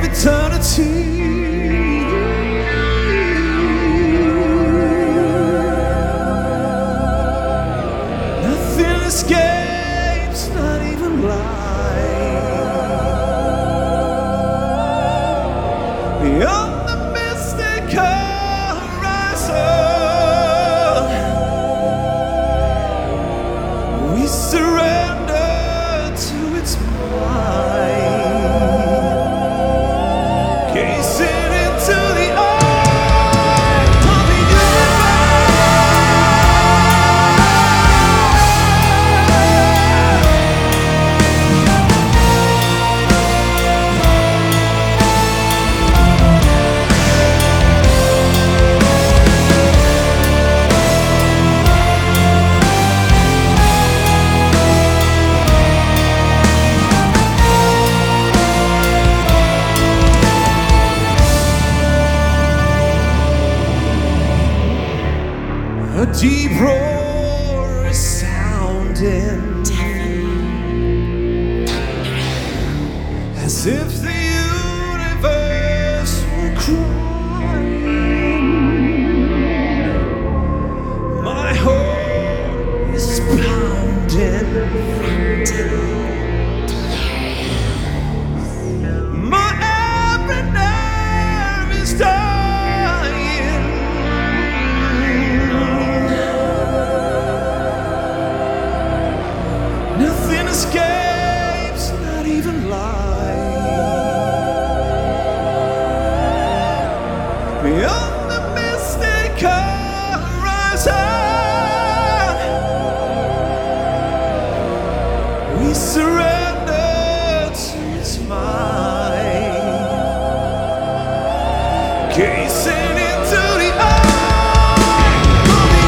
eternity. Nothing escapes, not even light. Beyond the mystic horizon, we surrender to its mind, gazing into the eye of the a deep roar is sounding, as if the universe were crying. My heart is pounding, my every nerve is dying. Nothing escapes, not even light. Beyond the mystic horizon, we surrender to its mind, gazing into the eye of the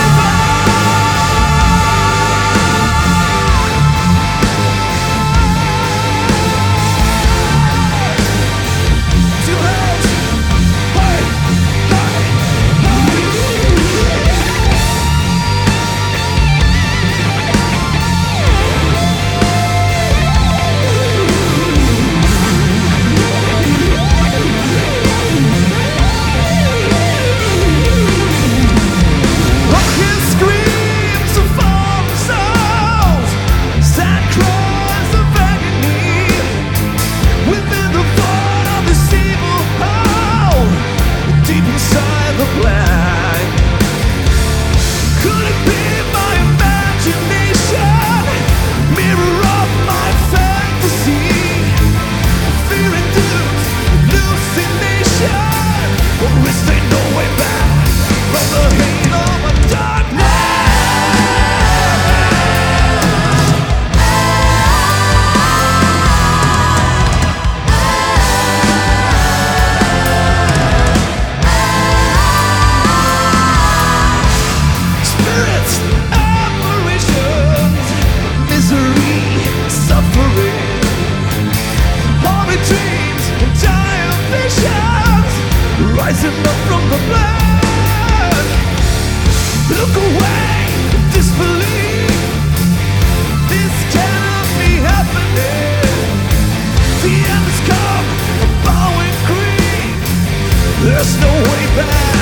rising up from the blood. Look away, disbelief. This cannot be happening. The end has come, a bowing grief. There's no way back.